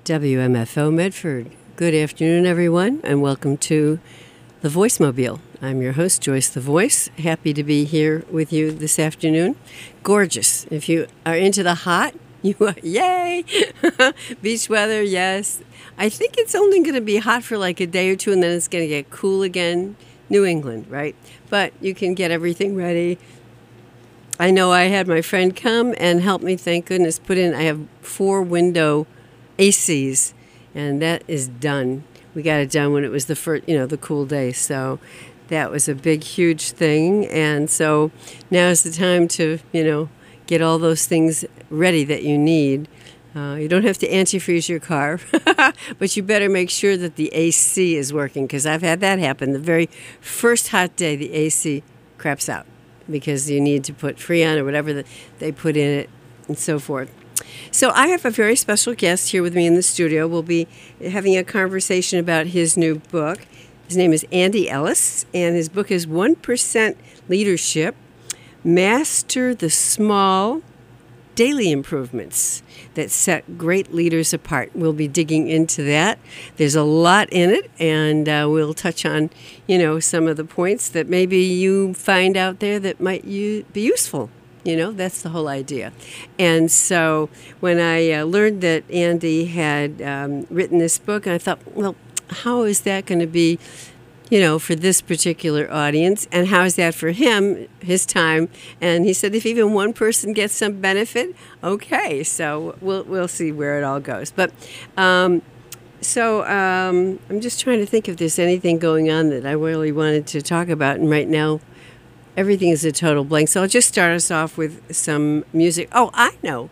WMFO Medford. Good afternoon, everyone, and welcome to The Voicemobile. I'm your host, Joyce the Voice. Happy to be here with you this afternoon. Gorgeous. If you are into the hot, you are, yay! Beach weather, yes. I think it's only going to be hot for like a day or two, and then it's going to get cool again. New England, right? But you can get everything ready. I know I had my friend come and help me, thank goodness, I have 4 window ACs, and that is done. We got it done when it was the first, the cool day. So that was a big, huge thing. And so now is the time to, get all those things ready that you need. You don't have to antifreeze your car, but you better make sure that the AC is working, because I've had that happen. The very first hot day, the AC craps out because you need to put Freon or whatever they put in it and so forth. So I have a very special guest here with me in the studio. We'll be having a conversation about his new book. His name is Andy Ellis, and his book is 1% Leadership, Master the Small Daily Improvements that Set Great Leaders Apart. We'll be digging into that. There's a lot in it, and we'll touch on, some of the points that maybe you find out there that might be useful. That's the whole idea. And so when I learned that Andy had written this book, I thought, well, how is that going to be, for this particular audience? And how is that for him, his time? And he said, if even one person gets some benefit, okay. So we'll see where it all goes. But I'm just trying to think if there's anything going on that I really wanted to talk about. And right now, everything is a total blank. So I'll just start us off with some music. Oh, I know.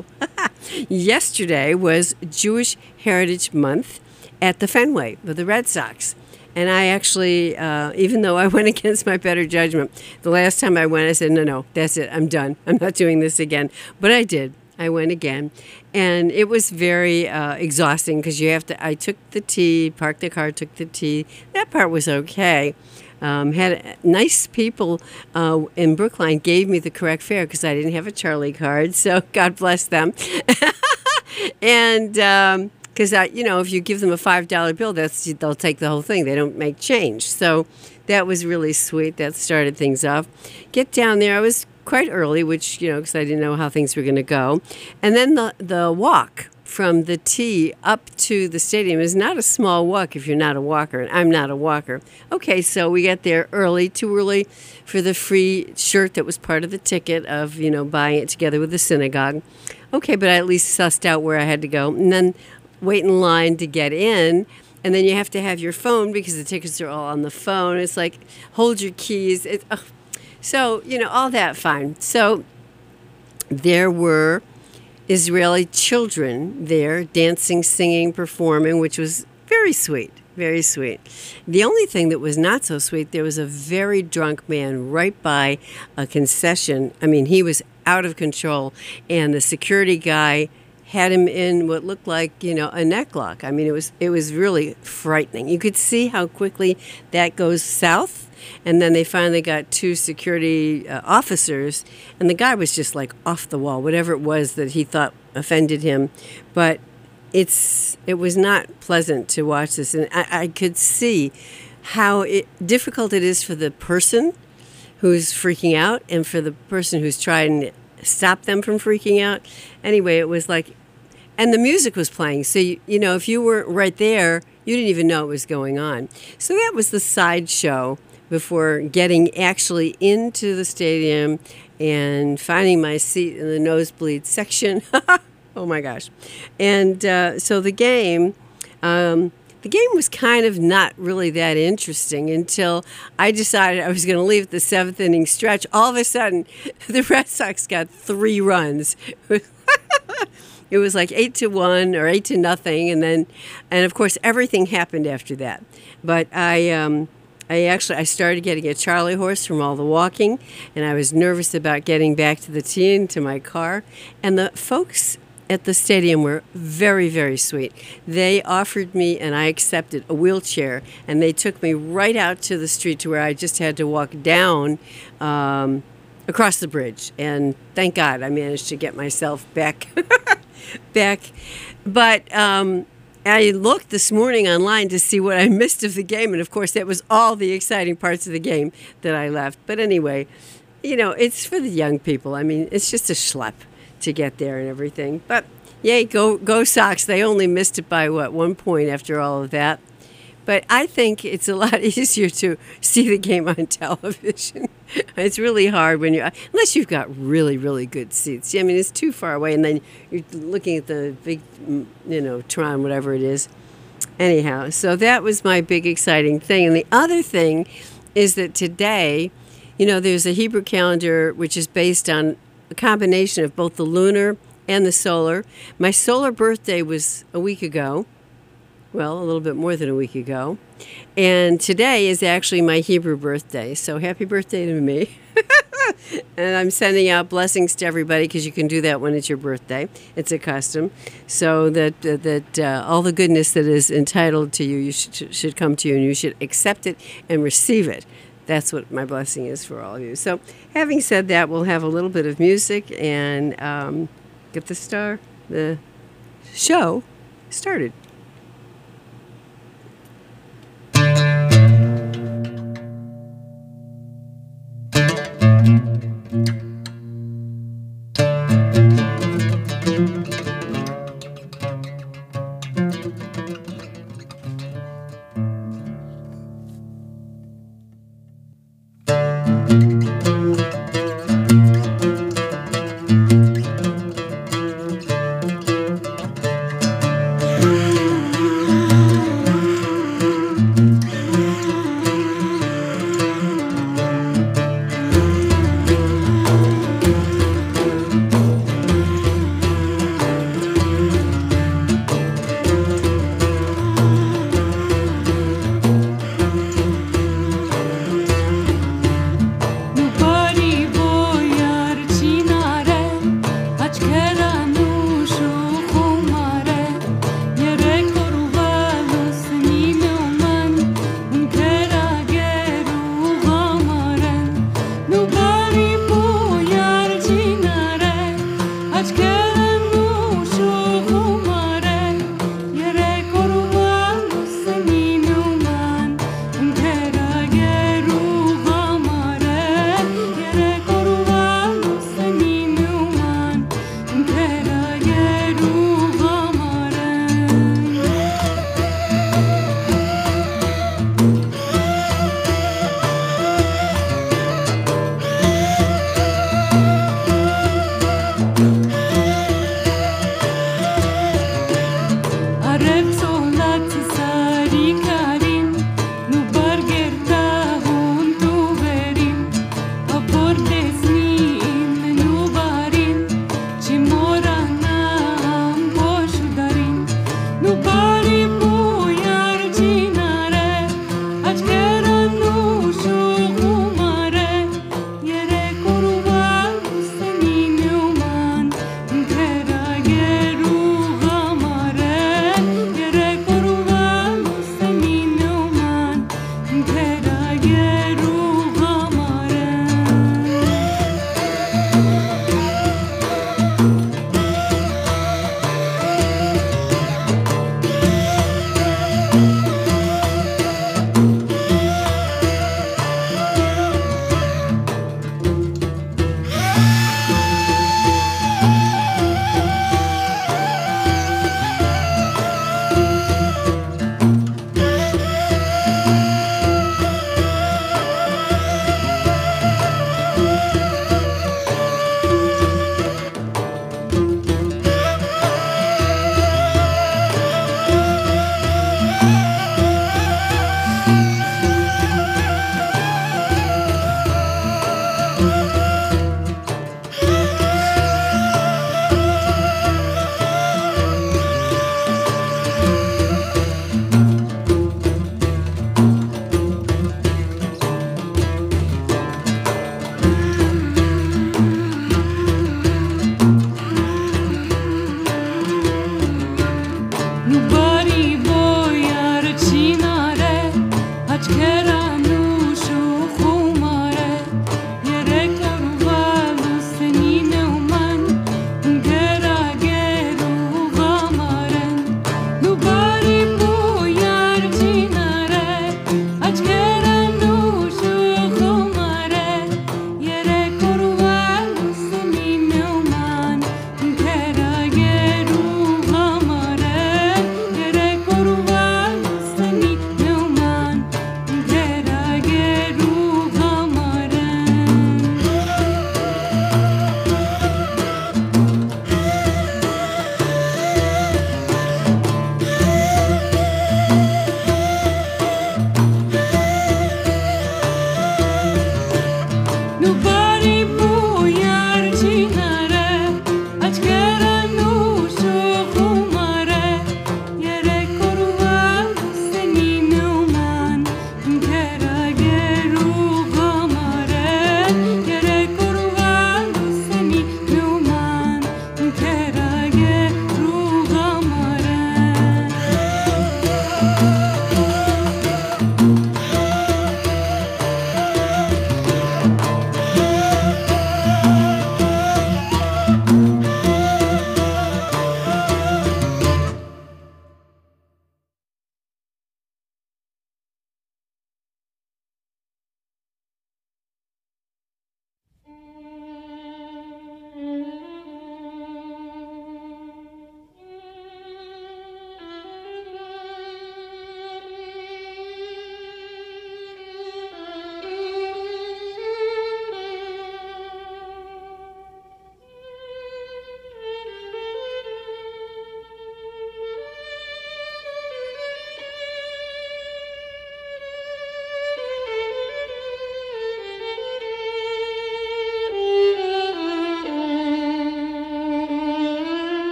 Yesterday was Jewish Heritage Month at the Fenway with the Red Sox. And I actually, even though I went against my better judgment, the last time I went, I said, no, that's it. I'm done. I'm not doing this again. But I did. I went again. And it was very exhausting because I took the T, parked the car, took the T. That part was okay. Had nice people in Brookline gave me the correct fare because I didn't have a Charlie card, so God bless them. And because if you give them a $5 bill, they'll take the whole thing. They don't make change. So that was really sweet. That started things off. Get down there. I was quite early, which because I didn't know how things were going to go. And then the walk from the T up to the stadium is not a small walk if you're not a walker, and I'm not a walker. Okay, so we got there early, too early for the free shirt that was part of the ticket of, buying it together with the synagogue. Okay, but I at least sussed out where I had to go, and then wait in line to get in, and then you have to have your phone because the tickets are all on the phone. It's like, hold your keys. So, all that fine. So there were Israeli children there dancing, singing, performing, which was very sweet, very sweet. The only thing that was not so sweet, there was a very drunk man right by a concession. I mean, he was out of control, and the security guy had him in what looked like, a neck lock. I mean, it was really frightening. You could see how quickly that goes south. And then they finally got 2 security officers, and the guy was just like off the wall, whatever it was that he thought offended him. But it was not pleasant to watch this, and I could see how difficult it is for the person who's freaking out and for the person who's trying to stop them from freaking out. Anyway, it was like, and the music was playing, so if you weren't right there, you didn't even know it was going on. So that was the sideshow before getting actually into the stadium and finding my seat in the nosebleed section. Oh my gosh. And so the game was kind of not really that interesting until I decided I was going to leave at the 7th inning stretch. All of a sudden, the Red Sox got 3 runs. It was like 8-1 or 8-0, and of course everything happened after that. But I started getting a Charlie horse from all the walking, and I was nervous about getting back to the tee and to my car. And the folks at the stadium were very, very sweet. They offered me, and I accepted, a wheelchair, and they took me right out to the street to where I just had to walk down across the bridge. And thank God I managed to get myself back back. But I looked this morning online to see what I missed of the game, and of course, that was all the exciting parts of the game that I left. But anyway, it's for the young people. I mean, it's just a schlep to get there and everything. But yay, go Sox! They only missed it by 1 point after all of that. But I think it's a lot easier to see the game on television. It's really hard unless you've got really, really good seats. I mean, it's too far away, and then you're looking at the big, Tron, whatever it is. Anyhow, so that was my big exciting thing. And the other thing is that today, there's a Hebrew calendar which is based on a combination of both the lunar and the solar. My solar birthday was a week ago. Well, a little bit more than a week ago. And today is actually my Hebrew birthday. So happy birthday to me. And I'm sending out blessings to everybody because you can do that when it's your birthday. It's a custom. So that all the goodness that is entitled to you, should come to you, and you should accept it and receive it. That's what my blessing is for all of you. So having said that, we'll have a little bit of music and get the show started.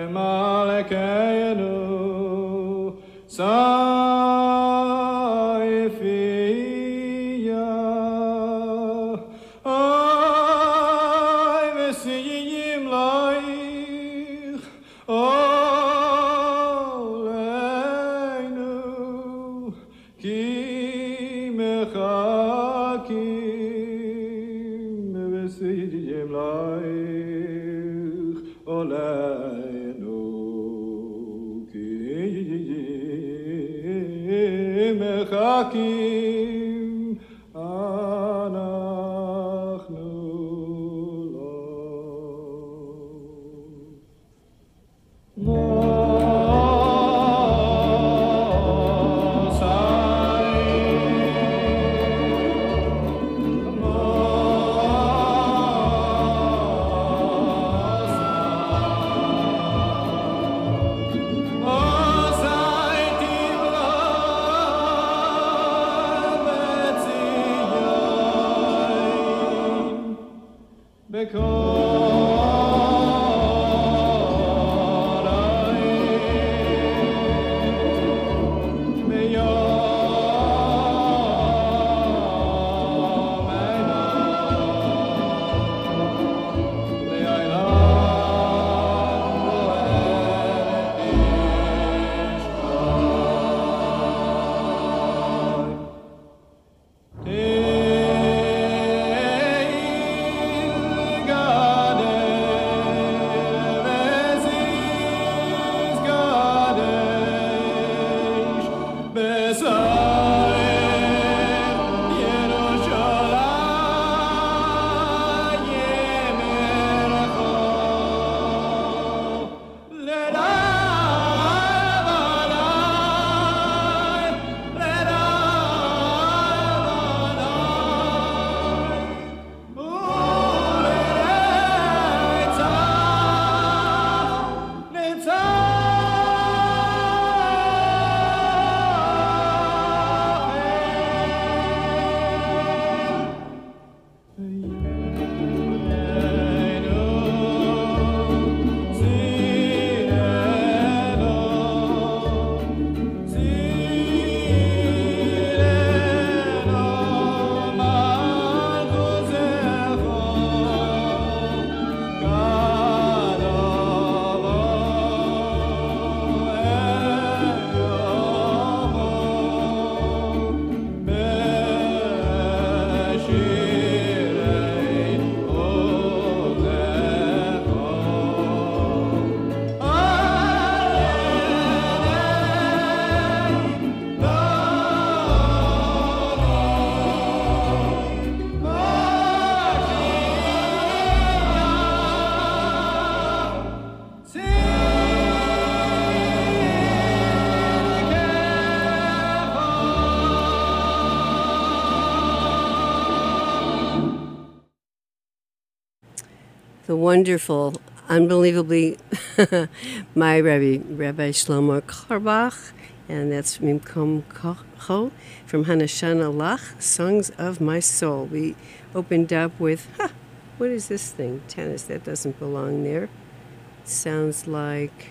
Malkeinu Saifia Ay Vesiyim Laich Oleinu Ki Mechakim Vesiyim Laich Oleinu Mechakim Anachnu The wonderful, unbelievably, my Rabbi Shlomo Carlebach, and that's Mimkom Kocho from Hanashana Lach, Songs of My Soul. We opened up with, what is this thing? Tennis, that doesn't belong there. Sounds like,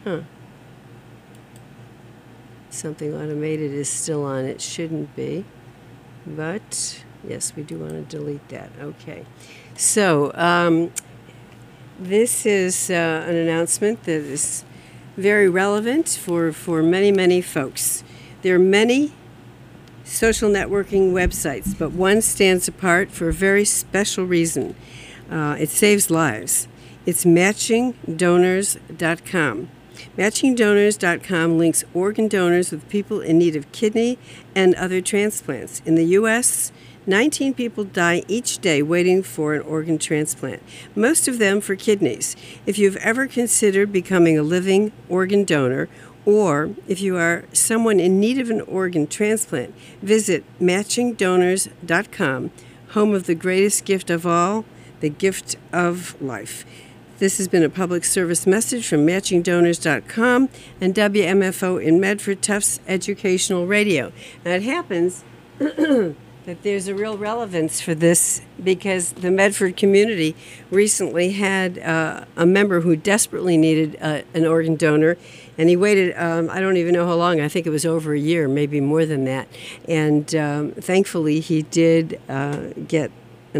something automated is still on. It shouldn't be, but yes, we do want to delete that. Okay. So, this is an announcement that is very relevant for many, many folks. There are many social networking websites, but one stands apart for a very special reason. It saves lives. It's MatchingDonors.com. MatchingDonors.com links organ donors with people in need of kidney and other transplants. In the U.S., 19 people die each day waiting for an organ transplant, most of them for kidneys. If you've ever considered becoming a living organ donor, or if you are someone in need of an organ transplant, visit MatchingDonors.com, home of the greatest gift of all, the gift of life. This has been a public service message from MatchingDonors.com and WMFO in Medford, Tufts Educational Radio. Now it happens that there's a real relevance for this because the Medford community recently had a member who desperately needed an organ donor, and he waited, I don't even know how long, I think it was over a year, maybe more than that. And thankfully he did get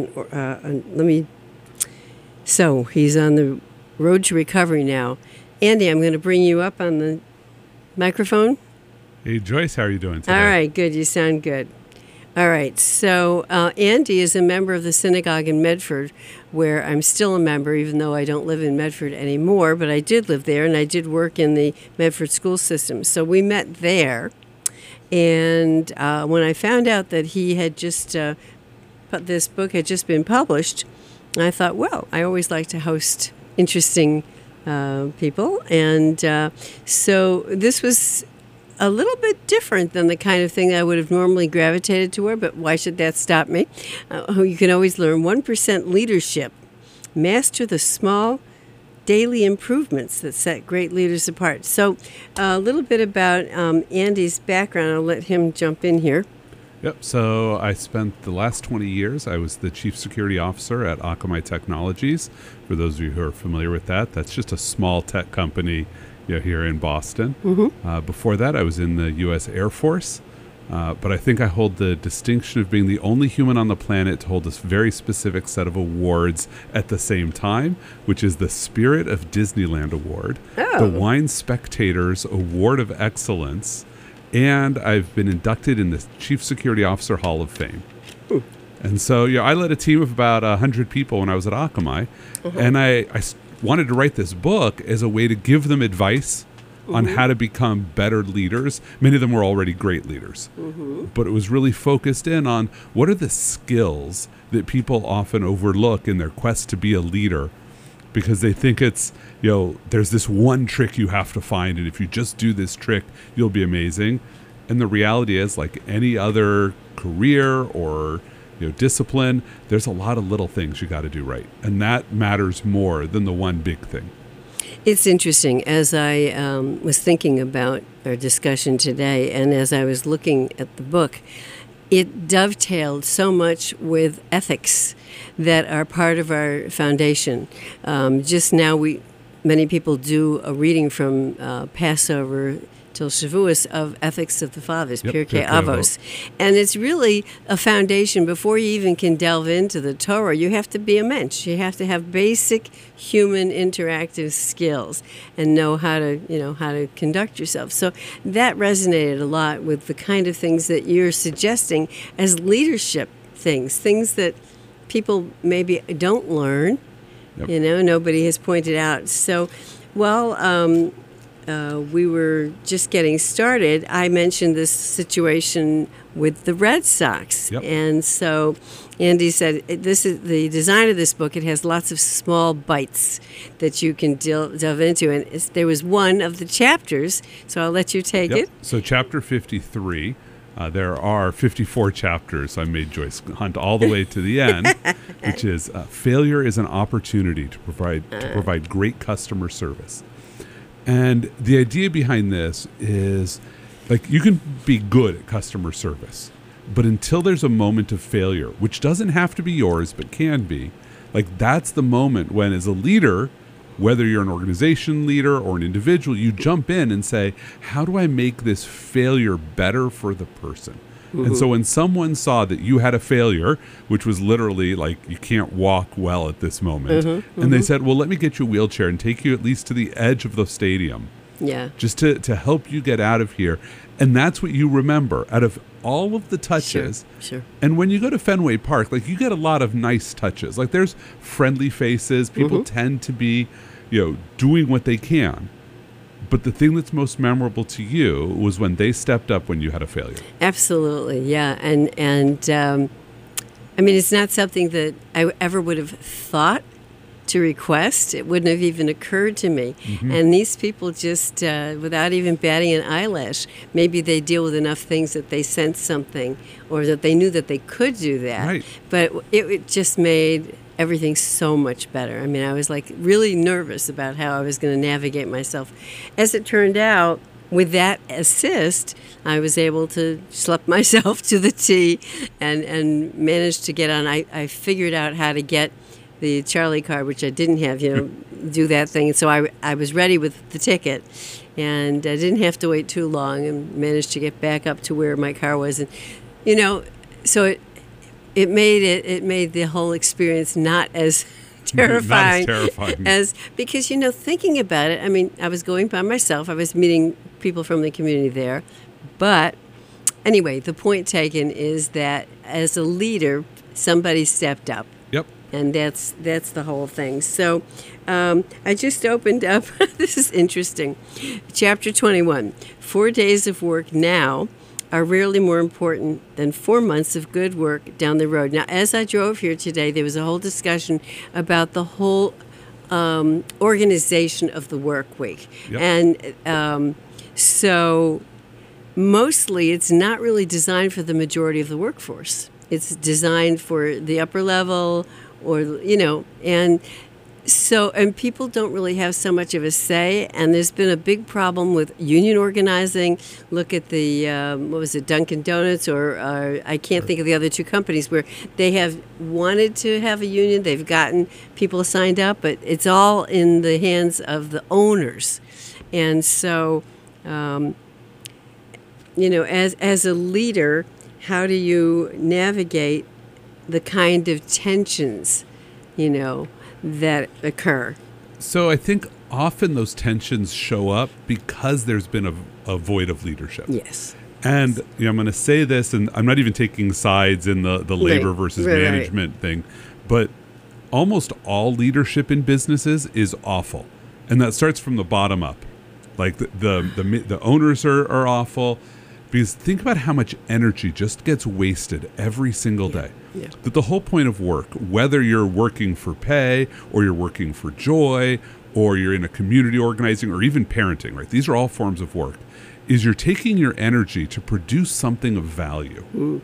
so he's on the road to recovery now. Andy, I'm going to bring you up on the microphone. Hey, Joyce, how are you doing today? All right, good. You sound good. All right, so Andy is a member of the synagogue in Medford, where I'm still a member, even though I don't live in Medford anymore, but I did live there, and I did work in the Medford school system. So we met there, and when I found out that he had just, this book had just been published, I thought, well, I always like to host interesting people, and so this was a little bit different than the kind of thing I would have normally gravitated toward, but why should that stop me? You can always learn 1% leadership. Master the small daily improvements that set great leaders apart. So a little bit about Andy's background. I'll let him jump in here. Yep. So I spent the last 20 years, I was the chief security officer at Akamai Technologies. For those of you who are familiar with that, that's just a small tech company here in Boston. Mm-hmm. Before that, I was in the U.S. Air Force. But I think I hold the distinction of being the only human on the planet to hold this very specific set of awards at the same time, which is the Spirit of Disneyland Award, the Wine Spectators Award of Excellence, and I've been inducted in the Chief Security Officer Hall of Fame. Ooh. And so I led a team of about 100 people when I was at Akamai, and I wanted to write this book as a way to give them advice on how to become better leaders. Many of them were already great leaders, but it was really focused in on what are the skills that people often overlook in their quest to be a leader, because they think it's, there's this one trick you have to find, and if you just do this trick, you'll be amazing. And the reality is, like any other career or discipline, there's a lot of little things you got to do right, and that matters more than the one big thing. It's interesting, as I was thinking about our discussion today, and as I was looking at the book, it dovetailed so much with ethics that are part of our foundation. Just now, many people do a reading from Passover till Shavuos of Ethics of the Fathers, Pirkei Avos. And it's really a foundation. Before you even can delve into the Torah, you have to be a mensch. You have to have basic human interactive skills and know how to conduct yourself. So that resonated a lot with the kind of things that you're suggesting as leadership things that people maybe don't learn. Nobody has pointed out. So, we were just getting started. I mentioned this situation with the Red Sox. Yep. And so Andy said, this is the design of this book. It has lots of small bites that you can delve into. And there was one of the chapters, so I'll let you take it. So chapter 53, there are 54 chapters. I made Joyce hunt all the way to the end, which is failure is an opportunity to provide great customer service. And the idea behind this is, you can be good at customer service, but until there's a moment of failure, which doesn't have to be yours, but can be, that's the moment when, as a leader, whether you're an organization leader or an individual, you jump in and say, how do I make this failure better for the person? And so when someone saw that you had a failure, which was literally you can't walk well at this moment, and they said, well, let me get you a wheelchair and take you at least to the edge of the stadium. Yeah. Just to help you get out of here. And that's what you remember out of all of the touches. Sure. And when you go to Fenway Park, you get a lot of nice touches. There's friendly faces. People tend to be, doing what they can. But the thing that's most memorable to you was when they stepped up when you had a failure. Absolutely, yeah. And it's not something that I ever would have thought to request. It wouldn't have even occurred to me. And these people just, without even batting an eyelash, maybe they deal with enough things that they sense something or that they knew that they could do that. Right. But it just made everything so much better. I was really nervous about how I was going to navigate myself. As it turned out, with that assist, I was able to schlep myself to the T and managed to get on. I figured out how to get the Charlie card, which I didn't have, do that thing. And so I was ready with the ticket, and I didn't have to wait too long and managed to get back up to where my car was. And, so it made the whole experience not as terrifying, as because thinking about it, I mean, I was going by myself. I was meeting people from the community there, but anyway, the point taken is that as a leader, somebody stepped up. Yep. And that's the whole thing. So I just opened up. This is interesting. Chapter 21. 4 days of work now are rarely more important than 4 months of good work down the road. Now, as I drove here today, there was a whole discussion about the whole organization of the work week. Yep. And so mostly it's not really designed for the majority of the workforce. It's designed for the upper level and so, and people don't really have so much of a say, and there's been a big problem with union organizing. Look at the, Dunkin' Donuts, or I can't think of the other two companies where they have wanted to have a union. They've gotten people signed up, but it's all in the hands of the owners. And so, as a leader, how do you navigate the kind of tensions, that occur? So I think often those tensions show up because there's been a void of leadership. Yes. And I'm going to say this, and I'm not even taking sides in the labor versus management thing, but almost all leadership in businesses is awful. And that starts from the bottom up. Like the owners are awful. Because think about how much energy just gets wasted every single day. Yeah. That the whole point of work, whether you're working for pay or you're working for joy or you're in a community organizing or even parenting, right? These are all forms of work, is you're taking your energy to produce something of value. Mm.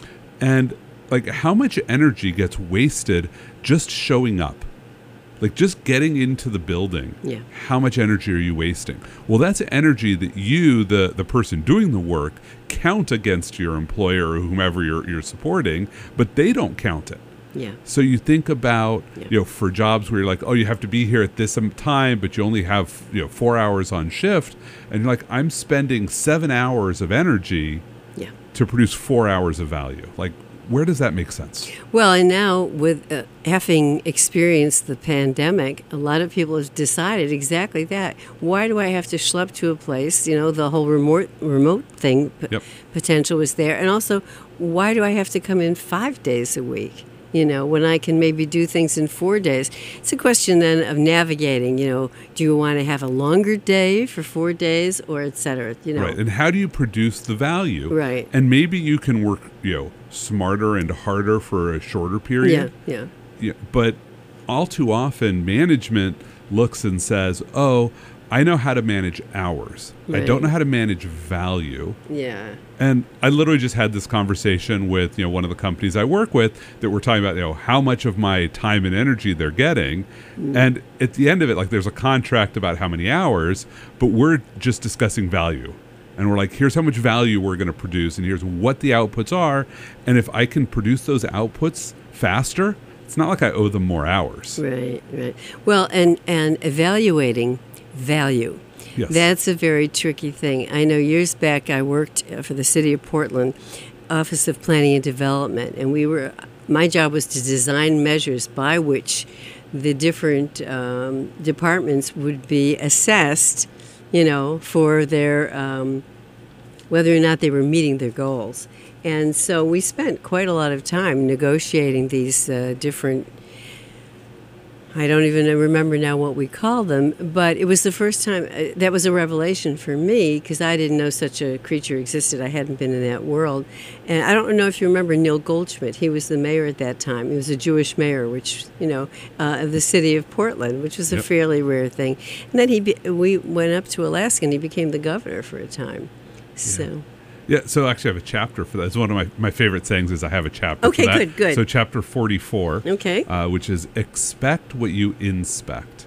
And like how much energy gets wasted just showing up? Like just getting into the building, How much energy are you wasting? Well, that's energy that you, the person doing the work, count against your employer or whomever you're supporting, but they don't count it. Yeah. So you think about, for jobs where you're like, oh, you have to be here at this time, but you only have 4 hours on shift, and you're like, I'm spending 7 hours of energy to produce 4 hours of value. Like, where does that make sense? Well, and now with having experienced the pandemic, a lot of people have decided exactly that. Why do I have to schlep to a place? The whole remote thing potential was there. And also, why do I have to come in 5 days a week? When I can maybe do things in 4 days. It's a question then of navigating, do you want to have a longer day for 4 days or et cetera, Right, and how do you produce the value? Right. And maybe you can work, smarter and harder for a shorter period. Yeah. But all too often, management looks and says, oh, I know how to manage hours. Right. I don't know how to manage value. Yeah. And I literally just had this conversation with, one of the companies I work with that we're talking about, how much of my time and energy they're getting. Mm. And at the end of it, like there's a contract about how many hours, but we're just discussing value. And we're like, here's how much value we're going to produce, and here's what the outputs are. And if I can produce those outputs faster, it's not like I owe them more hours. Right. Well, and evaluating value. Yes. That's a very tricky thing. I know years back I worked for the City of Portland, Office of Planning and Development, and my job was to design measures by which the different departments would be assessed, for their whether or not they were meeting their goals. And so we spent quite a lot of time negotiating these different, I don't even remember now what we call them, but it was the first time, that was a revelation for me because I didn't know such a creature existed. I hadn't been in that world. And I don't know if you remember Neil Goldschmidt. He was the mayor at that time. He was a Jewish mayor, which, of the city of Portland, which was a fairly rare thing. And then we went up to Alaska and he became the governor for a time. So... Yeah, so actually I have a chapter for that. It's one of my favorite sayings is I have a chapter for that. Okay, good. So chapter 44, okay, which is expect what you inspect.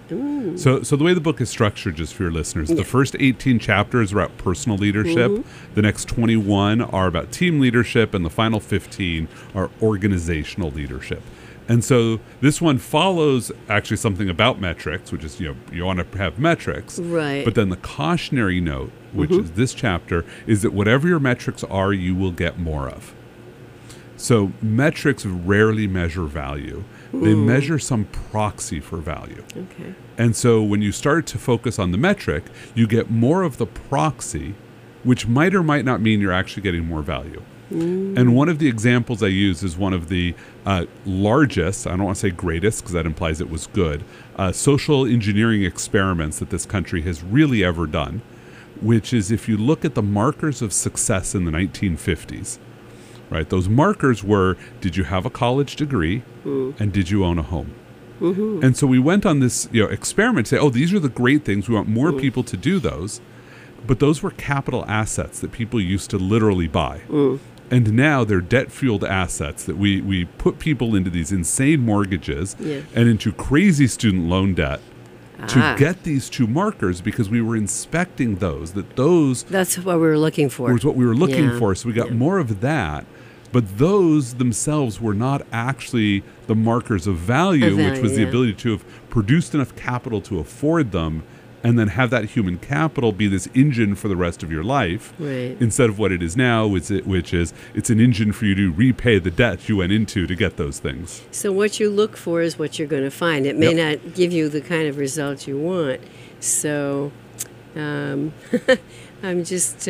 So the way the book is structured, just for your listeners, the first 18 chapters are about personal leadership. The next 21 are about team leadership, and the final 15 are organizational leadership. And so this one follows actually something about metrics, which is, you want to have metrics. Right. But then the cautionary note, which is this chapter, is that whatever your metrics are, you will get more of. So metrics rarely measure value. They measure some proxy for value. Okay. And so when you start to focus on the metric, you get more of the proxy, which might or might not mean you're actually getting more value. And one of the examples I use is one of the largest, I don't want to say greatest because that implies it was good, social engineering experiments that this country has really ever done, which is if you look at the markers of success in the 1950s, right? Those markers were, did you have a college degree and did you own a home? And so we went on this experiment to say, oh, these are the great things. We want more people to do those. But those were capital assets that people used to literally buy. And now they're debt-fueled assets that we put people into these insane mortgages and into crazy student loan debt to get these two markers because we were inspecting those. That's what we were looking for. Was what we were looking for. So we got more of that. But those themselves were not actually the markers of value, which was the ability to have produced enough capital to afford them and then have that human capital be this engine for the rest of your life, instead of what it is now, which is it's an engine for you to repay the debt you went into to get those things. So what you look for is what you're going to find. It may not give you the kind of result you want. So I'm just...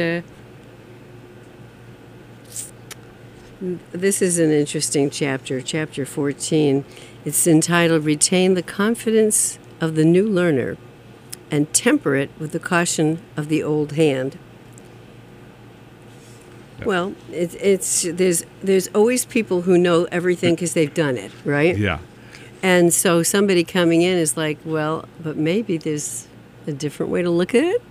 This is an interesting chapter, chapter 14. It's entitled, Retain the Confidence of the New Learner and Temper it with the Caution of the Old Hand. Well, there's always people who know everything because they've done it, right? Yeah. And so somebody coming in is like, well, but maybe there's a different way to look at it,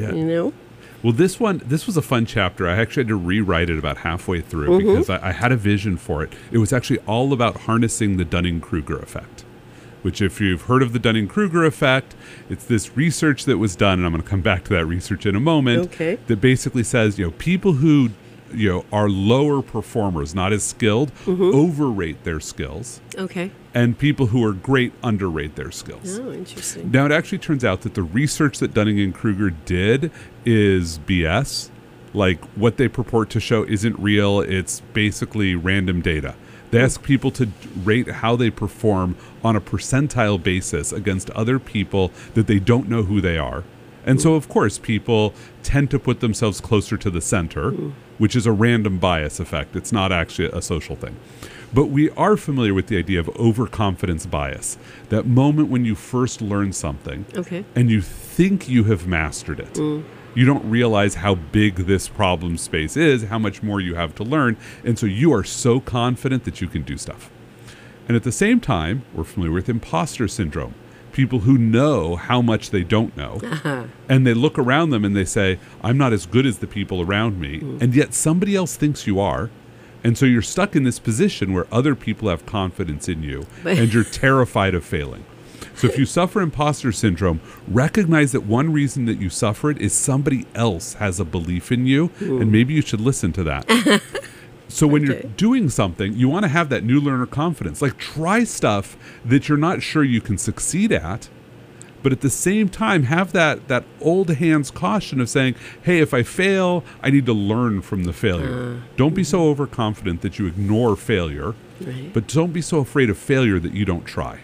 Well, this was a fun chapter. I actually had to rewrite it about halfway through because I had a vision for it. It was actually all about harnessing the Dunning-Kruger effect, which if you've heard of the Dunning-Kruger effect, it's this research that was done, and I'm going to come back to that research in a moment, that basically says, people who are lower performers, not as skilled, overrate their skills. Okay. And people who are great underrate their skills. Oh, interesting. Now, it actually turns out that the research that Dunning and Kruger did is BS. Like, what they purport to show isn't real. It's basically random data. They ask people to rate how they perform on a percentile basis against other people that they don't know who they are. And so, of course, people tend to put themselves closer to the center, which is a random bias effect. It's not actually a social thing. But we are familiar with the idea of overconfidence bias, that moment when you first learn something and you think you have mastered it. You don't realize how big this problem space is, how much more you have to learn, and so you are so confident that you can do stuff. And at the same time, we're familiar with imposter syndrome. People who know how much they don't know, and they look around them and they say, I'm not as good as the people around me, and yet somebody else thinks you are. And so you're stuck in this position where other people have confidence in you, and you're terrified of failing. So if you suffer imposter syndrome, recognize that one reason that you suffer it is somebody else has a belief in you, and maybe you should listen to that. So when you're doing something, you want to have that new learner confidence. Like, try stuff that you're not sure you can succeed at, but at the same time, have that old hands caution of saying, hey, if I fail, I need to learn from the failure. Don't be so overconfident that you ignore failure, but don't be so afraid of failure that you don't try.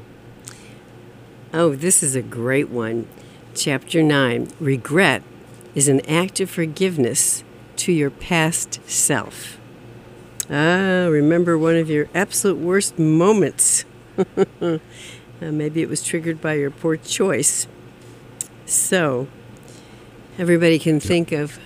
Oh, this is a great one. Chapter 9, Regret is an act of forgiveness to your past self. Remember one of your absolute worst moments. Maybe it was triggered by your poor choice. So, everybody can think of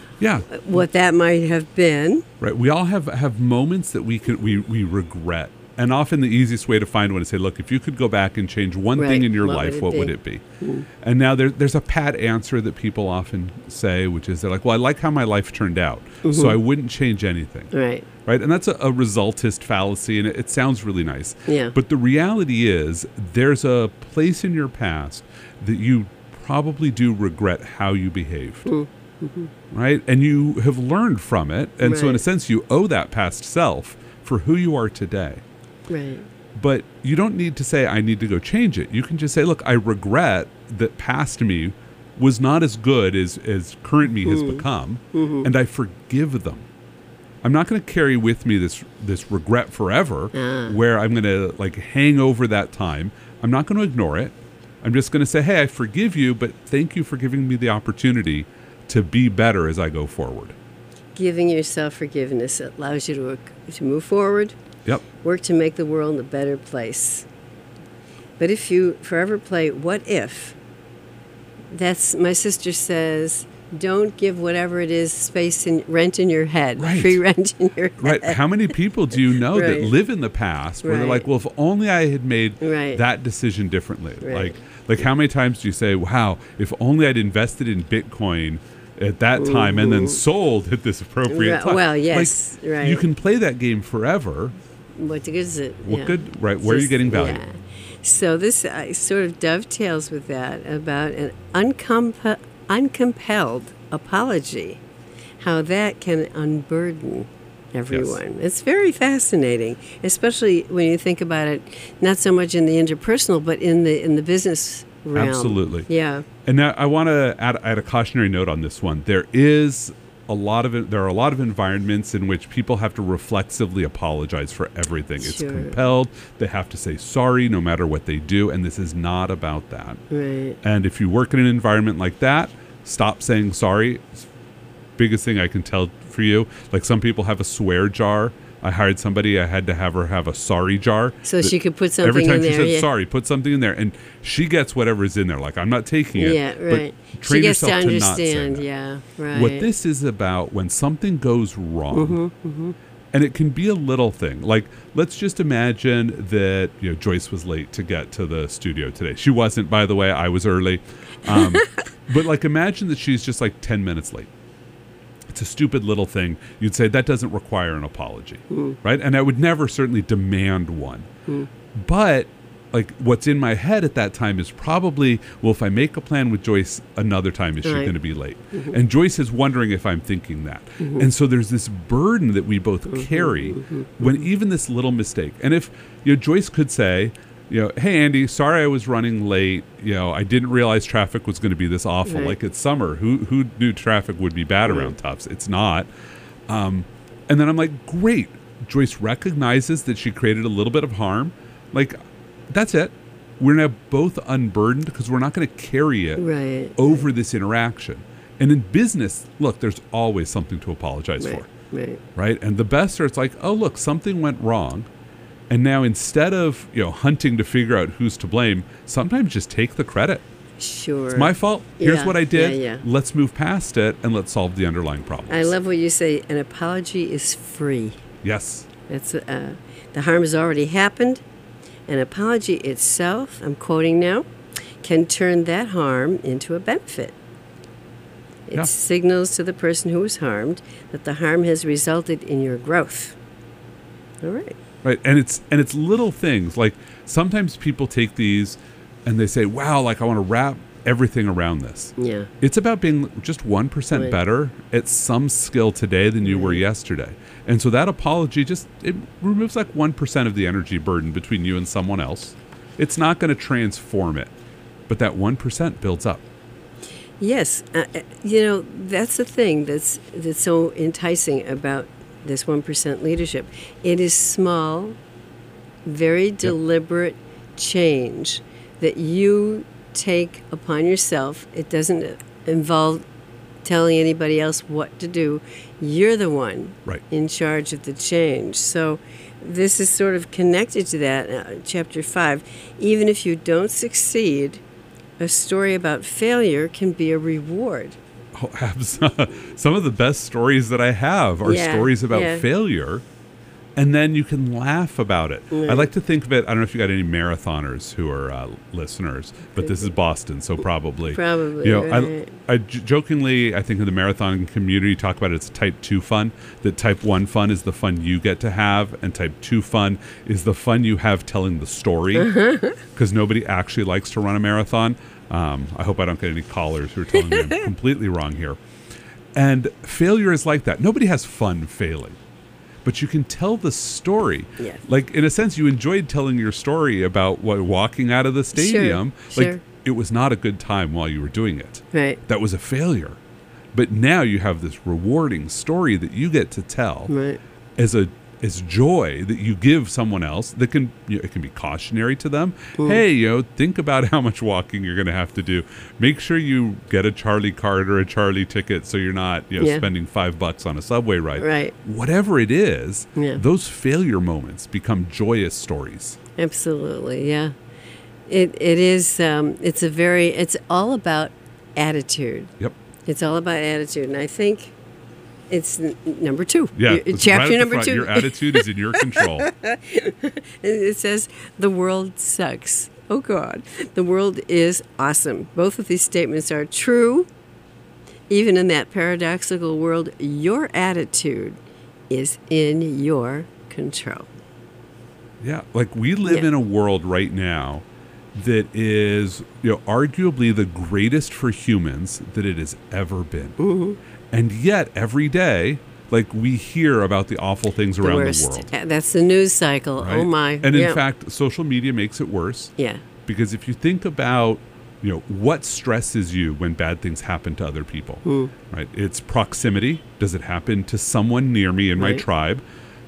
what that might have been. Right. We all have moments that we regret And often the easiest way to find one is say, look, if you could go back and change one Right. thing in your What life, would it what be? would it be? And now there's a pat answer that people often say, which is they're like, well, I like how my life turned out, so I wouldn't change anything. Right. Right? And that's a resultist fallacy, and it sounds really nice. Yeah. But the reality is there's a place in your past that you probably do regret how you behaved. Right? And you have learned from it. And so in a Right. sense, you owe that past self for who you are today. Right. But you don't need to say, I need to go change it. You can just say, look, I regret that past me was not as good as current me has become, and I forgive them. I'm not going to carry with me this regret forever where I'm going to like hang over that time. I'm not going to ignore it. I'm just going to say, hey, I forgive you, but thank you for giving me the opportunity to be better as I go forward. Giving yourself forgiveness allows you to move forward, Yep. work to make the world a better place. But if you forever play what if, that's, my sister says, don't give whatever it is space in rent in your head, Right. free rent in your head. Right. How many people do you know that Right. live in the past where they're Right. like, well, if only I had made Right. that decision differently. Right. Like how many times do you say, wow, if only I'd invested in Bitcoin at that time and then sold at this appropriate Right. time. Well, yes, Like, right. You can play that game forever. What good is it? What Yeah. good? Right. Where are you Just- getting value? yeah. So this sort of dovetails with that about an uncompelled apology, how that can unburden everyone. It's very fascinating, especially when you think about it, not so much in the interpersonal, but in the business realm. Absolutely. Yeah. And now I want to add a cautionary note on this one. There are a lot of environments in which people have to reflexively apologize for everything. It's Sure. compelled. They have to say sorry no matter what they do, and this is not about that. Right. And if you work in an environment like that, stop saying sorry. Biggest thing I can tell for you, like some people have a swear jar. I hired somebody, I had to have her have a sorry jar. So she could put Every something time in she there. said Yeah. sorry, put something in there, and she gets whatever's in there. Like, I'm not taking it. Yeah, right. But train She gets to yourself to not say understand. that. Yeah, right. What this is about, when something goes wrong, and it can be a little thing. Like, let's just imagine that Joyce was late to get to the studio today. She wasn't, by the way. I was early. But like, imagine that she's just like 10 minutes late. It's a stupid little thing. You'd say that doesn't require an apology, right? And I would never certainly demand one. But like, what's in my head at that time is probably, well, if I make a plan with Joyce another time, is she Right. going to be late? And Joyce is wondering if I'm thinking that. And so there's this burden that we both carry when even this little mistake. And if Joyce could say, hey, Andy, sorry I was running late. I didn't realize traffic was going to be this awful. Right. Like, it's summer. Who knew traffic would be bad around Tufts? It's not. And then I'm like, great. Joyce recognizes that she created a little bit of harm. Like, that's it. We're now both unburdened because we're not going to carry it Right. over this interaction. And in business, look, there's always something to apologize Right. for, Right. right? And the best are, it's like, oh, look, something went wrong. And now instead of, hunting to figure out who's to blame, sometimes just take the credit. Sure. It's my fault. Here's Yeah, what I did. yeah, yeah. Let's move past it and let's solve the underlying problems. I love what you say. An apology is free. Yes. That's the harm has already happened. An apology itself, I'm quoting now, can turn that harm into a benefit. It Yeah. signals to the person who was harmed that the harm has resulted in your growth. All right. Right. And it's little things. Like, sometimes people take these and they say, wow, like, I want to wrap everything around this. Yeah. It's about being just 1% Right. better at some skill today than you were yesterday. And so that apology it removes like 1% of the energy burden between you and someone else. It's not going to transform it, but that 1% builds up. Yes. That's the thing that's so enticing about this 1% leadership. It is small, very deliberate change that you take upon yourself. It doesn't involve telling anybody else what to do. You're the one Right. in charge of the change. So this is sort of connected to that, chapter 5. Even if you don't succeed, a story about failure can be a reward. Some of the best stories that I have are Yeah, stories about yeah. failure. and then you can laugh about it. Right. I like to think of it, I don't know if you got any marathoners who are listeners, but this is Boston, so probably. Probably, You know, right. I jokingly, I think in the marathon community, talk about it's type 2 fun, that type 1 fun is the fun you get to have, and type 2 fun is the fun you have telling the story, because nobody actually likes to run a marathon. I hope I don't get any callers who are telling me I'm completely wrong here. And failure is like that. Nobody has fun failing, but you can tell the story. Yes. Like, in a sense, you enjoyed telling your story about walking out of the stadium. Sure. Like, it was not a good time while you were doing it. Right. That was a failure. But now you have this rewarding story that you get to tell Right. as joy that you give someone else that can, it can be cautionary to them. Hey, think about how much walking you're going to have to do. Make sure you get a Charlie card or a Charlie ticket so you're not spending $5 on a subway ride. Right. Whatever it is, Yeah. those failure moments become joyous stories. Absolutely, yeah. It is. It's all about attitude. Yep. It's all about attitude, and I think it's number 2. Yeah. Chapter it's right at the number front. 2. Your attitude is in your control. It says the world sucks. Oh God, the world is awesome. Both of these statements are true. Even in that paradoxical world, your attitude is in your control. Yeah, like we live Yeah. in a world right now that is, arguably the greatest for humans that it has ever been. Mm-hmm. And yet, every day, like we hear about the awful things around the Worst. world. That's the news cycle. Right? Oh my. And Yeah. in fact, social media makes it worse. Yeah. Because if you think about, what stresses you when bad things happen to other people, right? It's proximity. Does it happen to someone near me in my Right. tribe?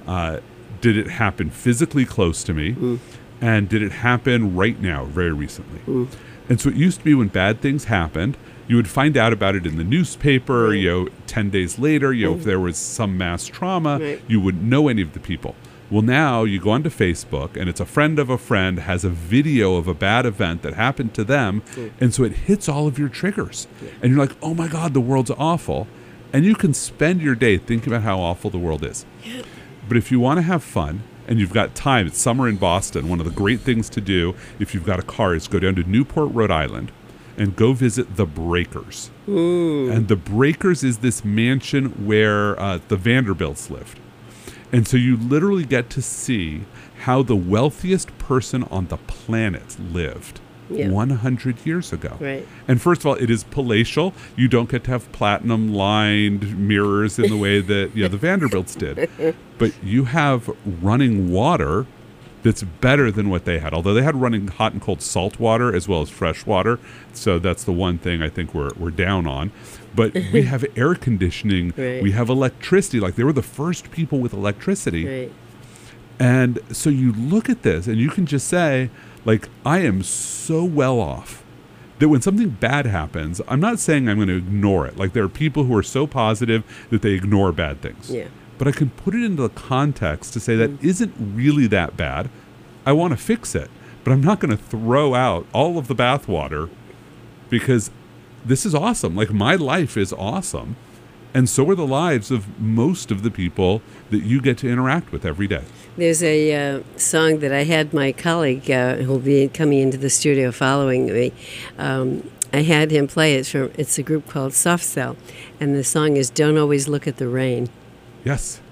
Did it happen physically close to me? And did it happen right now, very recently? And so it used to be when bad things happened, you would find out about it in the newspaper, 10 days later, if there was some mass trauma, Right. you wouldn't know any of the people. Well, now you go onto Facebook and it's a friend of a friend has a video of a bad event that happened to them. And so it hits all of your triggers. And you're like, oh my God, the world's awful. And you can spend your day thinking about how awful the world is. But if you want to have fun and you've got time, it's summer in Boston. One of the great things to do if you've got a car is go down to Newport, Rhode Island and go visit the Breakers. And the Breakers is this mansion where the Vanderbilts lived. And so you literally get to see how the wealthiest person on the planet lived 100 years ago. Right. And first of all, it is palatial. You don't get to have platinum-lined mirrors in the way that the Vanderbilts did. But you have running water that's better than what they had. Although they had running hot and cold salt water as well as fresh water. So that's the one thing I think we're down on. But we have air conditioning. Right. We have electricity. Like they were the first people with electricity. Right. And so you look at this and you can just say, like, I am so well off that when something bad happens, I'm not saying I'm going to ignore it. Like there are people who are so positive that they ignore bad things. Yeah. But I can put it into the context to say that isn't really that bad. I want to fix it, but I'm not going to throw out all of the bathwater because this is awesome. Like my life is awesome. And so are the lives of most of the people that you get to interact with every day. There's a song that I had my colleague who'll be coming into the studio following me. I had him play it. It's a group called Soft Cell, and the song is "Don't Always Look at the Rain." Yes.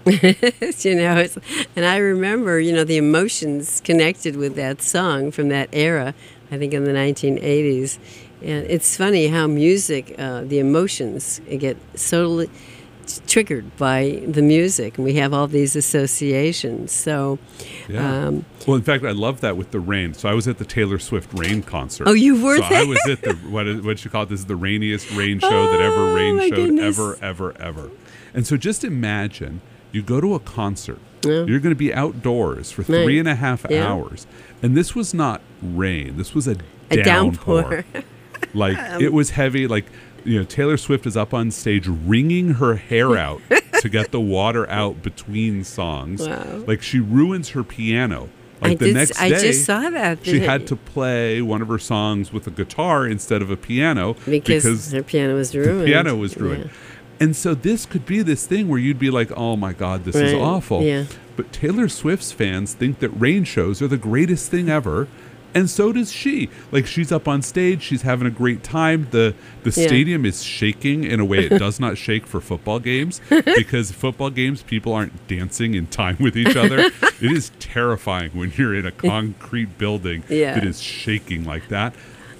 And I remember, the emotions connected with that song from that era. I think in the 1980s, and it's funny how music, the emotions get so triggered by the music, and we have all these associations. So, well, in fact, I love that with the rain. So I was at the Taylor Swift Rain concert. Oh, you were so there? I was at the what you call it? This is the rainiest rain show that ever my showed goodness. ever. And so just imagine you go to a concert. Yeah. You're going to be outdoors for Right. 3.5 Yeah. hours, and this was not rain. This was a A downpour. downpour. Like it was heavy. Like Taylor Swift is up on stage wringing her hair out to get the water out between songs. Wow. Like she ruins her piano. Like the next day, I just saw that. she had to play one of her songs with a guitar instead of a piano because her piano was ruined. the piano was ruined. Yeah. And so this could be this thing where you'd be like, oh my God, this is Right. awful. Yeah. But Taylor Swift's fans think that rain shows are the greatest thing ever. And so does she. Like, she's up on stage, she's having a great time. The stadium is shaking in a way it does not shake for football games, because football games, people aren't dancing in time with each other. It is terrifying when you're in a concrete building that is shaking like that.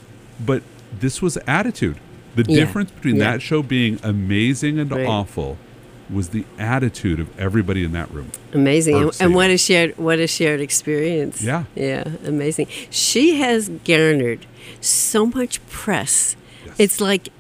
But this was attitude. The difference between that show being amazing and awful was the attitude of everybody in that room. Amazing. And what a shared experience. Yeah. Yeah, amazing. She has garnered so much press. Yes. It's like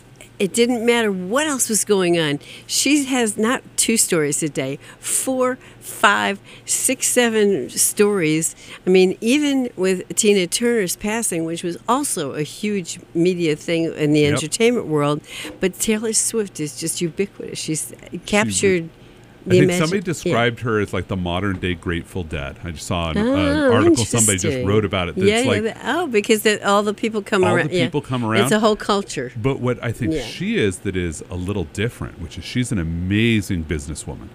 it didn't matter what else was going on. She has not 2 stories a day, 4, 5, 6, 7 stories. I mean, even with Tina Turner's passing, which was also a huge media thing in the entertainment world, but Taylor Swift is just ubiquitous. She's captured I think somebody described her as like the modern day Grateful Dead. I just saw an article somebody just wrote about it. Because all the people come around. All the people come around. It's a whole culture. But what I think she is that is a little different, which is she's an amazing businesswoman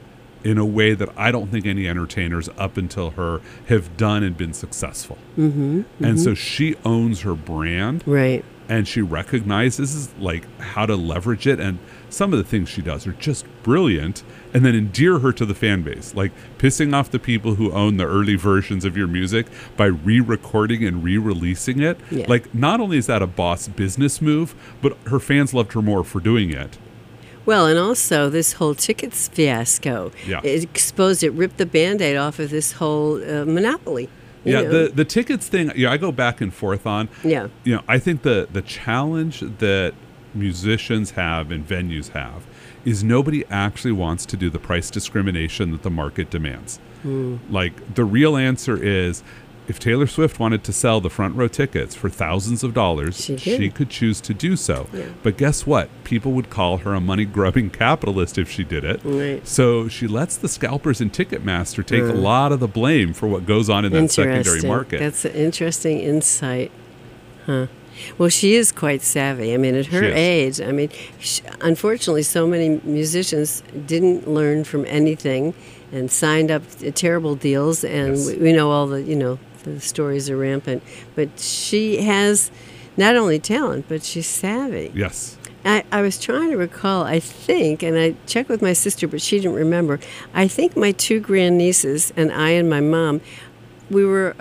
in a way that I don't think any entertainers up until her have done and been successful. And so she owns her brand. Right. And she recognizes like how to leverage it, and some of the things she does are just brilliant, and then endear her to the fan base, like pissing off the people who own the early versions of your music by re-recording and re-releasing it. Like, not only is that a boss business move, but her fans loved her more for doing it. Well, and also this whole tickets fiasco, it exposed it, ripped the Band-Aid off of this whole monopoly. You know? The tickets thing, I go back and forth on. Yeah. I think the challenge that musicians have and venues have is nobody actually wants to do the price discrimination that the market demands. Like, the real answer is, if Taylor Swift wanted to sell the front row tickets for thousands of dollars, she could choose to do so. But guess what? People would call her a money-grubbing capitalist if she did it. Right. So she lets the scalpers and Ticketmaster take a lot of the blame for what goes on in that secondary market. That's an interesting insight. Huh. Well, she is quite savvy. I mean, at her age, I mean, unfortunately, so many musicians didn't learn from anything and signed up terrible deals, and we know all the, the stories are rampant. But she has not only talent, but she's savvy. Yes. I was trying to recall, I think, and I checked with my sister, but she didn't remember. I think my 2 grandnieces and I and my mom, we were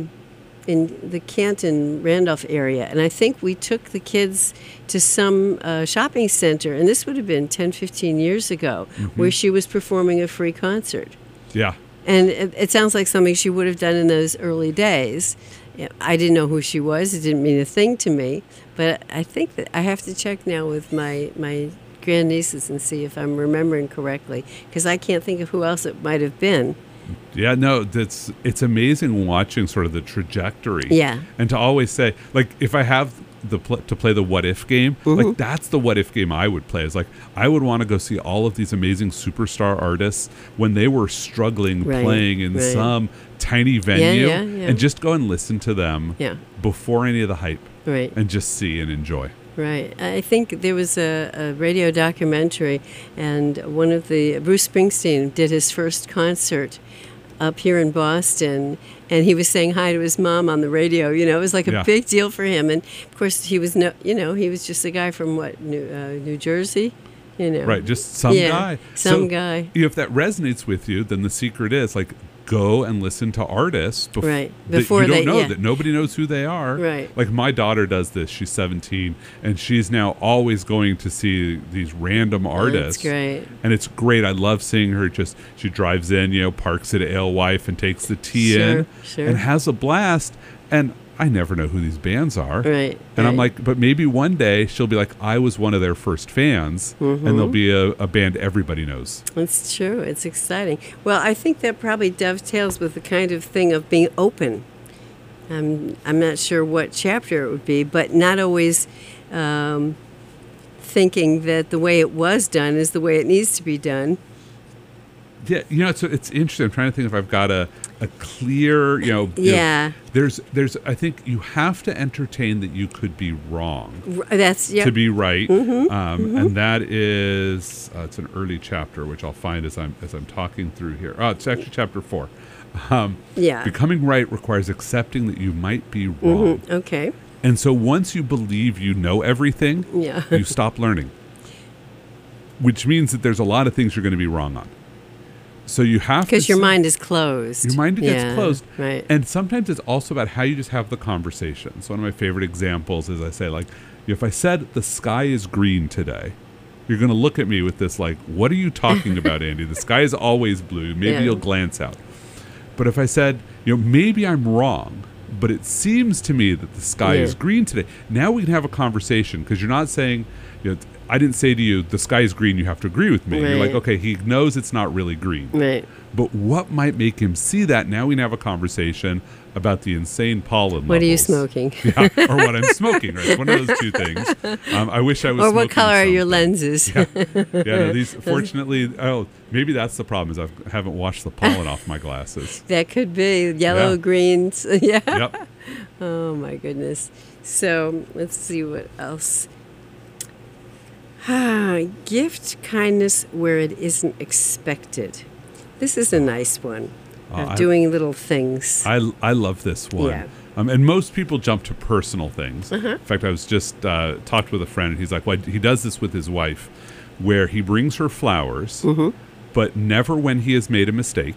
in the Canton, Randolph area, and I think we took the kids to some shopping center, and this would have been 10, 15 years ago, where she was performing a free concert. Yeah. And it sounds like something she would have done in those early days. I didn't know who she was. It didn't mean a thing to me. But I think that I have to check now with my grandnieces and see if I'm remembering correctly, because I can't think of who else it might have been. Yeah, no, it's amazing watching sort of the trajectory. Yeah. And to always say, like, if I have to play the what if game, like, that's the what if game I would play. Is like, I would want to go see all of these amazing superstar artists when they were struggling playing in some tiny venue, and just go and listen to them before any of the hype, and just see and enjoy. Right. I think there was a radio documentary, and Bruce Springsteen did his first concert up here in Boston, and he was saying hi to his mom on the radio. It was like a big deal for him. And of course, he was he was just a guy from New Jersey. Right, just some guy. Some guy. If that resonates with you, then the secret is, like, go and listen to artists before you don't know, that nobody knows who they are. Right. Like, my daughter does this. She's 17, and she's now always going to see these random artists. That's great. And it's great. I love seeing her. She drives in, parks at Alewife and takes the tea in and has a blast. And I never know who these bands are. Right. And I'm like, but maybe one day she'll be like, I was one of their first fans, and there'll be a band everybody knows. It's true. It's exciting. Well, I think that probably dovetails with the kind of thing of being open. I'm not sure what chapter it would be, but not always thinking that the way it was done is the way it needs to be done. Yeah, it's interesting. I'm trying to think if I've got a clear, Yeah. there's I think you have to entertain that you could be wrong That's to be right, and that is it's an early chapter which I'll find as I'm talking through here. Oh, it's actually chapter 4. Yeah. Becoming right requires accepting that you might be wrong, Okay. and so once you believe you know everything, Yeah. you stop learning, which means that there's a lot of things you're going to be wrong on. So you have to, Because your mind is closed. your mind gets Yeah, closed, Right. and sometimes it's also about how you just have the conversation. So one of my favorite examples is I say, like, if I said the sky is green today, you're going to look at me with this like, what are you talking about, Andy? The sky is always blue. Maybe Yeah. you'll glance out. But if I said, maybe I'm wrong, but it seems to me that the sky Yeah. is green today, now we can have a conversation, because you're not saying, I didn't say to you, the sky is green, you have to agree with me. You're like, Right. okay, he knows it's not really green. Right. But what might make him see that? Now we can have a conversation about the insane pollen levels. What are you smoking? Yeah, or what I'm smoking, right? It's one of those two things. I wish I was Or smoking what color are your something. lenses? Yeah, these, fortunately, maybe that's the problem, is I haven't washed the pollen off my glasses. That could be yellow, Yeah. greens. Yeah. Yep. Oh my goodness. So let's see what else. Gift kindness where it isn't expected. This is a nice one. Of doing little things. I love this one. Yeah. And most people jump to personal things. In fact, I was just talked with a friend, and he's like, well, he does this with his wife, where he brings her flowers, but never when he has made a mistake,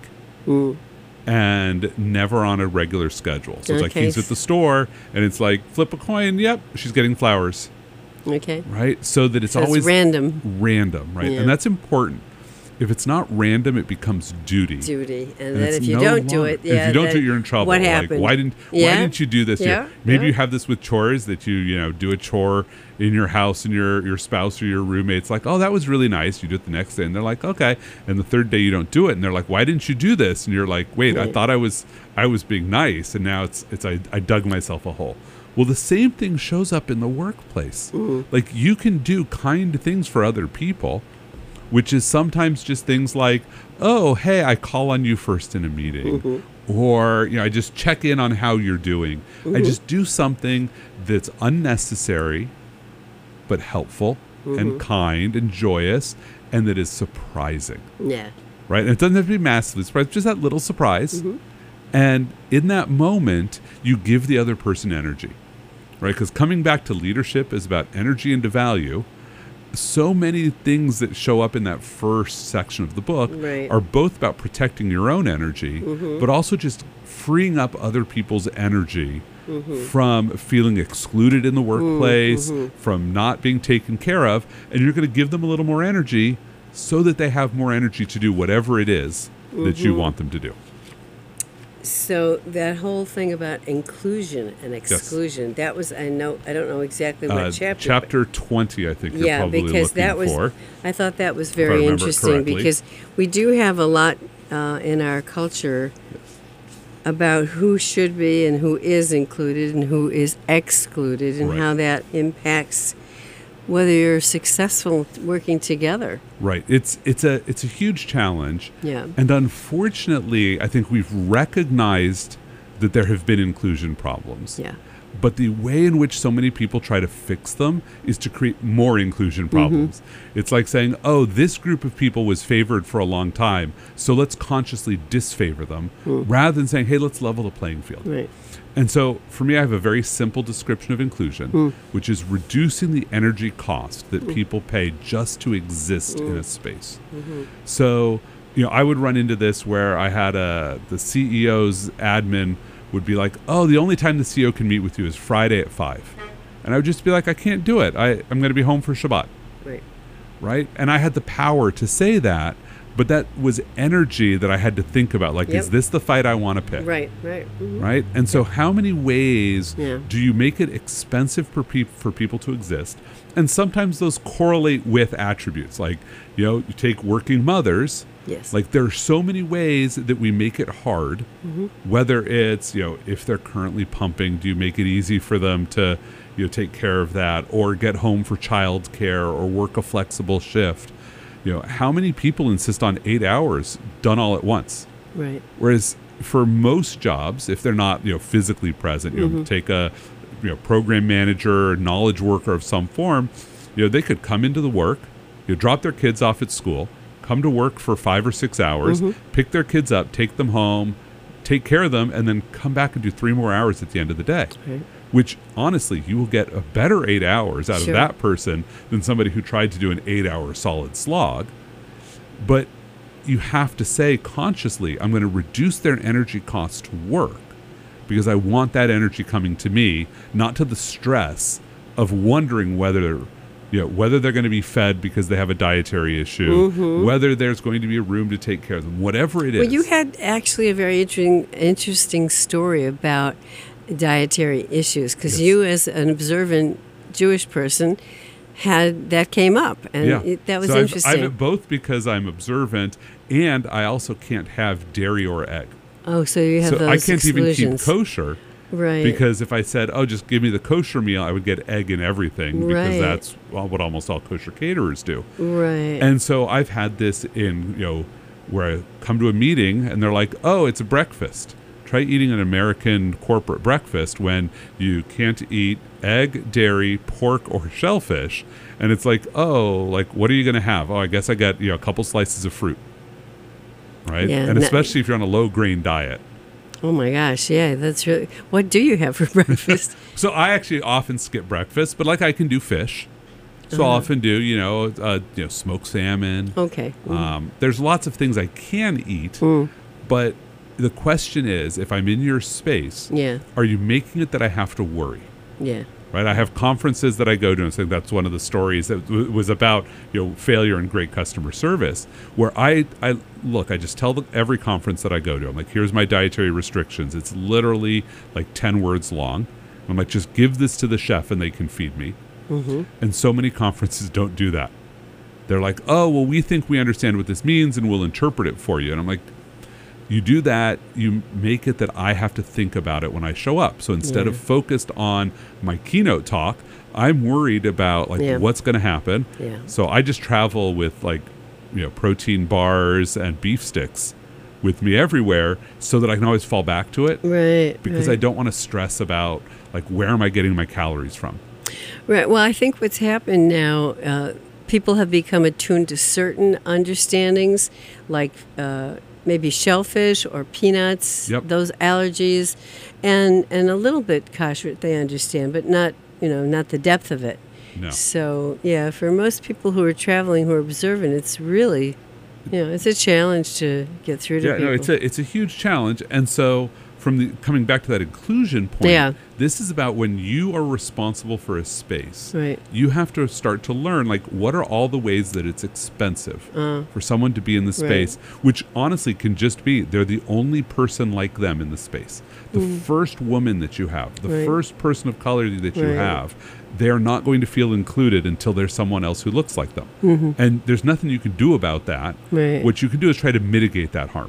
and never on a regular schedule. So it's like Okay. he's at the store, and it's like, flip a coin, yep, she's getting flowers, Okay. right? So that it's So it's always random. random, right? Yeah. And that's important. If it's not random, it becomes duty. Duty. And And then it's if you no don't do longer- it, yeah. if you don't then do it, you're in trouble. What Like, happened? why didn't you do this? Yeah. Maybe Yeah. you have this with chores, that you do a chore in your house, and your spouse or your roommate's like, oh, that was really nice. You do it the next day, and they're like, okay. And the third day you don't do it, and they're like, why didn't you do this? And you're like, wait, I Right. thought I was being nice, and now I dug myself a hole. Well, the same thing shows up in the workplace. Like, you can do kind things for other people, which is sometimes just things like, oh, hey, I call on you first in a meeting. Or, I just check in on how you're doing. I just do something that's unnecessary, but helpful and kind and joyous, and that is surprising, Yeah. right? And it doesn't have to be massively surprising, just that little surprise. And in that moment, you give the other person energy, right? Because coming back to leadership is about energy and to value. So many things that show up in that first section of the book Right. are both about protecting your own energy, but also just freeing up other people's energy from feeling excluded in the workplace, from not being taken care of. And you're going to give them a little more energy so that they have more energy to do whatever it is that you want them to do. So that whole thing about inclusion and exclusion, that was, I don't know exactly what chapter. Chapter 20, I think you're Yeah, probably because looking that was, for. I thought that was I very remember interesting correctly. because we do have a lot in our culture about who should be and who is included and who is excluded, and Right. how that impacts whether you're successful working together. Right. It's a huge challenge. Yeah. And unfortunately, I think we've recognized that there have been inclusion problems. Yeah. But the way in which so many people try to fix them is to create more inclusion problems. It's like saying, oh, this group of people was favored for a long time, so let's consciously disfavor them, rather than saying, hey, let's level the playing field. Right. And so for me, I have a very simple description of inclusion, which is reducing the energy cost that people pay just to exist in a space. So, I would run into this where I had the CEO's admin would be like, oh, the only time the CEO can meet with you is Friday at 5. And I would just be like, I can't do it. I'm going to be home for Shabbat. Right. Right? And I had the power to say that, but that was energy that I had to think about. Like, Yep. is this the fight I want to pick? Right. Right. Right? And so how many ways Yeah. do you make it expensive for people to exist? And sometimes those correlate with attributes. Like, you take working mothers. Yes. Like, there are so many ways that we make it hard, whether it's, if they're currently pumping, do you make it easy for them to, take care of that, or get home for childcare, or work a flexible shift? How many people insist on 8 hours done all at once? Right. Whereas for most jobs, if they're not, physically present, take a, program manager, knowledge worker of some form, they could come into the work, drop their kids off at school, come to work for 5 or 6 hours, pick their kids up, take them home, take care of them, and then come back and do 3 more hours at the end of the day. Right. Which, honestly, you will get a better 8 hours out of Sure. that person than somebody who tried to do an 8-hour solid slog. But you have to say consciously, I'm going to reduce their energy cost to work because I want that energy coming to me, not to the stress of wondering whether they're going to be fed because they have a dietary issue, whether there's going to be a room to take care of them, whatever it is. Well, you had actually a very interesting story about dietary issues, because Yes. you, as an observant Jewish person, had that came up, and that was so interesting. I've both because I'm observant, and I also can't have dairy or egg. Oh, so you have So those I can't even keep exclusions. kosher. Right. Because if I said, "Oh, just give me the kosher meal," I would get egg in everything because Right. that's what almost all kosher caterers do. Right. And so I've had this in, where I come to a meeting and they're like, "Oh, it's a breakfast. Try eating an American corporate breakfast when you can't eat egg, dairy, pork, or shellfish." And it's like, "Oh, what are you going to have?" "Oh, I guess I got, a couple slices of fruit." Right? Yeah, and especially if you're on a low grain diet. Oh my gosh, yeah, that's really. What do you have for breakfast? So I actually often skip breakfast, but I can do fish. So I'll often do, smoked salmon. Okay. There's lots of things I can eat, but the question is, if I'm in your space, Yeah. are you making it that I have to worry? Yeah. Right? I have conferences that I go to, and I think that's one of the stories that was about, failure and great customer service, where I just tell every conference that I go to, I'm like, here's my dietary restrictions. It's literally 10 words long. I'm like, just give this to the chef and they can feed me. And so many conferences don't do that. They're like, "Oh, well, we think we understand what this means and we'll interpret it for you." And I'm like, you do that, you make it that I have to think about it when I show up. So instead of focused on my keynote talk, I'm worried about what's going to happen. Yeah. So I just travel with protein bars and beef sticks with me everywhere so that I can always fall back to it. Right. Because right. I don't want to stress about where am I getting my calories from? Right. Well, I think what's happened now, people have become attuned to certain understandings, like maybe shellfish or peanuts, Yep. those allergies, and a little bit kosher they understand, but not the depth of it. No. So yeah, for most people who are traveling, who are observant, it's really, it's a challenge to get through to people. No, it's a huge challenge. And so coming back to that inclusion point, this is about when you are responsible for a space. Right. You have to start to learn, what are all the ways that it's expensive for someone to be in the space, which honestly can just be they're the only person like them in the space. The first woman that you have, the first person of color that you have, they're not going to feel included until there's someone else who looks like them. And there's nothing you can do about that. Right. What you can do is try to mitigate that harm.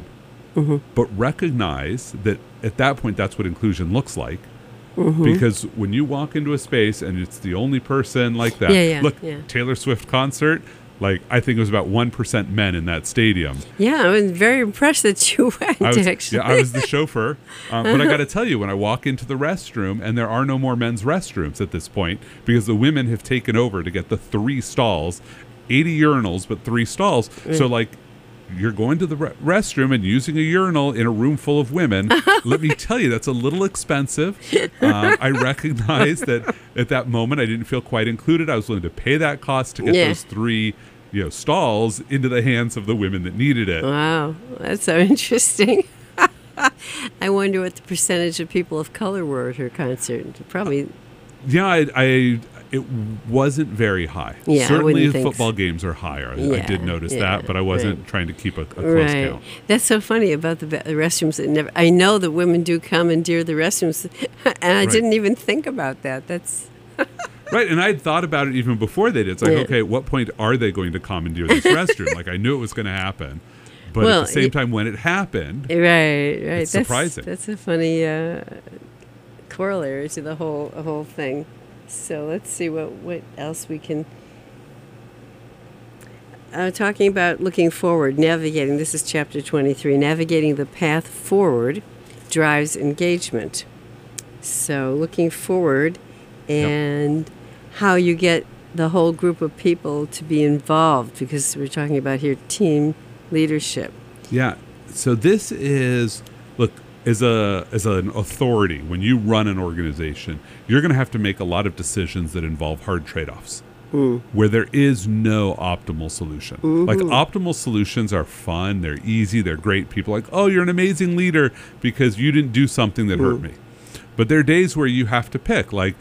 But recognize that at that point, that's what inclusion looks like. Because when you walk into a space and it's the only person like that, look, Taylor Swift concert, I think it was about 1% men in that stadium. Yeah, I was very impressed that you went, actually. I was the chauffeur. But I got to tell you, when I walk into the restroom, and there are no more men's restrooms at this point, because the women have taken over to get the 3 stalls, 80 urinals, but 3 stalls. So, you're going to the restroom and using a urinal in a room full of women. Let me tell you, that's a little expensive. I recognize that at that moment I didn't feel quite included. I was willing to pay that cost to get those 3 stalls into the hands of the women that needed it. Wow, that's so interesting. I wonder what the percentage of people of color were at her concert. Probably. Yeah, it wasn't very high. Yeah, I certainly wouldn't think football games are higher. I Yeah, did notice yeah, that, but I wasn't right. trying to keep a close Right. count. That's so funny about the restrooms. I know that women do commandeer the restrooms, and I Right. didn't even think about that. That's Right, and I had thought about it even before they did. It's like, Yeah. okay, at what point are they going to commandeer this restroom? I knew it was going to happen. But Well, at the same time, when it happened, right. It's surprising. That's a funny corollary to the whole thing. So let's see what else we can. talking about looking forward, navigating. This is chapter 23. Navigating the path forward drives engagement. So looking forward and how you get the whole group of people to be involved, because we're talking about here team leadership. Yeah. So this is, look, as an authority, when you run an organization, you're going to have to make a lot of decisions that involve hard trade-offs where there is no optimal solution. Like optimal solutions are fun, they're easy, they're great. People are like, oh, you're an amazing leader because you didn't do something that hurt me. But there are days where you have to pick, like,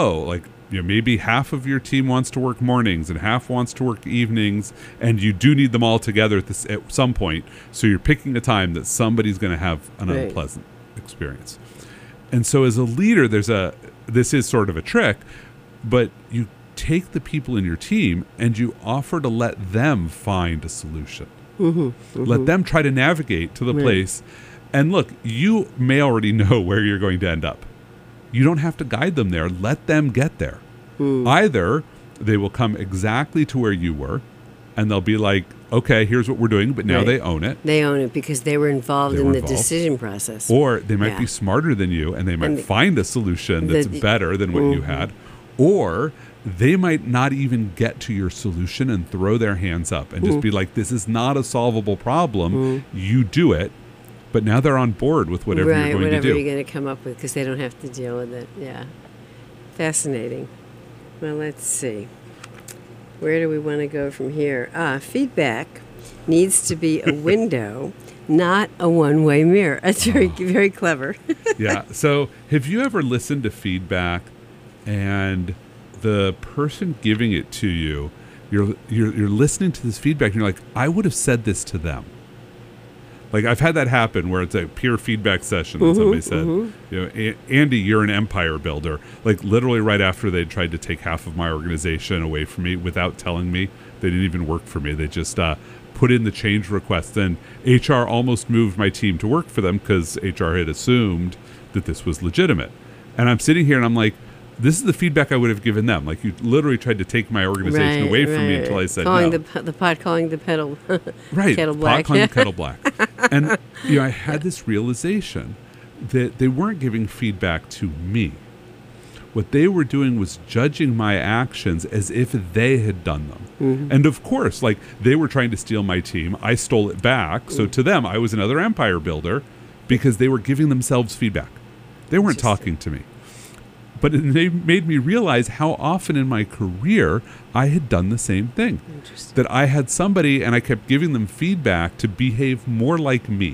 maybe half of your team wants to work mornings and half wants to work evenings, and you do need them all together at some point. So you're picking a time that somebody's going to have an unpleasant experience. And so as a leader, this is sort of a trick, but you take the people in your team and you offer to let them find a solution. Let them try to navigate to the place. And look, you may already know where you're going to end up. You don't have to guide them there. Let them get there. Either they will come exactly to where you were, and they'll be like, okay, here's what we're doing, but now they own it. They own it because they were involved in the decision process. Or they might be smarter than you, and they might find a solution that's better than what you had. Or they might not even get to your solution and throw their hands up and just be like, this is not a solvable problem. You do it. But now they're on board with whatever you're going to do. Whatever you're going to come up with, because they don't have to deal with it. Yeah. Fascinating. Well, let's see. Where do we want to go from here? Feedback needs to be a window, not a one-way mirror. That's very clever. Yeah. So have you ever listened to feedback and the person giving it to you, you're listening to this feedback and you're like, I would have said this to them. Like, I've had that happen where it's a peer feedback session and somebody said, Andy, you're an empire builder. Like, literally right after they tried to take half of my organization away from me without telling me. They didn't even work for me. They just put in the change request. And HR almost moved my team to work for them because HR had assumed that this was legitimate. And I'm sitting here and I'm like, this is the feedback I would have given them. Like, you literally tried to take my organization away from me until I said no. The pot calling the kettle kettle black. Pot calling the kettle black. And I had this realization that they weren't giving feedback to me. What they were doing was judging my actions as if they had done them. And of course, like, they were trying to steal my team. I stole it back. So to them, I was another empire builder because they were giving themselves feedback. They weren't talking to me. But they made me realize how often in my career I had done the same thing. That I had somebody and I kept giving them feedback to behave more like me.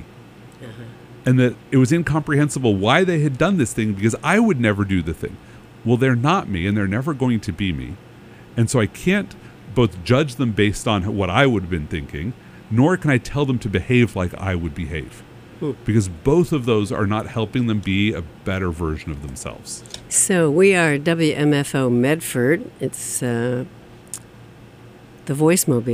And that it was incomprehensible why they had done this thing because I would never do the thing. Well, they're not me and they're never going to be me. And so I can't both judge them based on what I would have been thinking, nor can I tell them to behave like I would behave. Because both of those are not helping them be a better version of themselves. So we are WMFO Medford. It's the Voice Mobile.